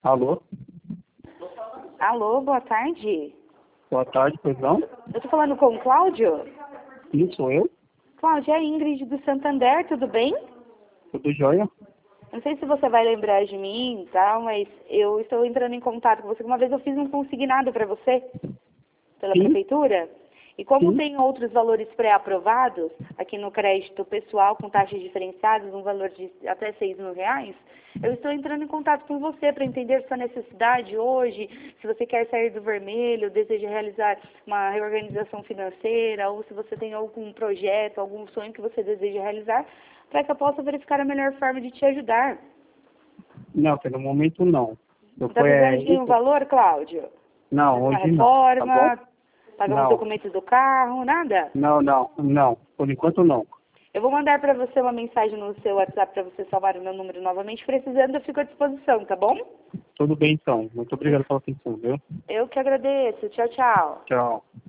Alô? Alô, boa tarde. Boa tarde, pois não? Eu tô falando com o Cláudio? Sim, sou eu. Cláudio, é a Ingrid do Santander, tudo bem? Tudo jóia? Não sei se você vai lembrar de mim e tal, mas eu estou entrando em contato com você. Uma vez eu fiz um consignado para você, pela Sim, prefeitura. E como sim. tem outros valores pré-aprovados, aqui no crédito pessoal com taxas diferenciadas, um valor de até R$ 6.000, eu estou entrando em contato com você para entender sua necessidade hoje, se você quer sair do vermelho, deseja realizar uma reorganização financeira, ou se você tem algum projeto, algum sonho que você deseja realizar, para que eu possa verificar a melhor forma de te ajudar. Não, no momento não. Eu Está precisando de um isso? valor, Cláudio? Não, Fazer uma hoje não, tá bom? reforma, pagar uns Não, documentos do carro, nada? não. Por enquanto não. Eu vou mandar para você uma mensagem no seu WhatsApp para você salvar o meu número novamente. Precisando, eu fico à disposição, tá bom? Tudo bem então. Muito obrigado pela atenção, viu? Eu que agradeço. Tchau, tchau. Tchau.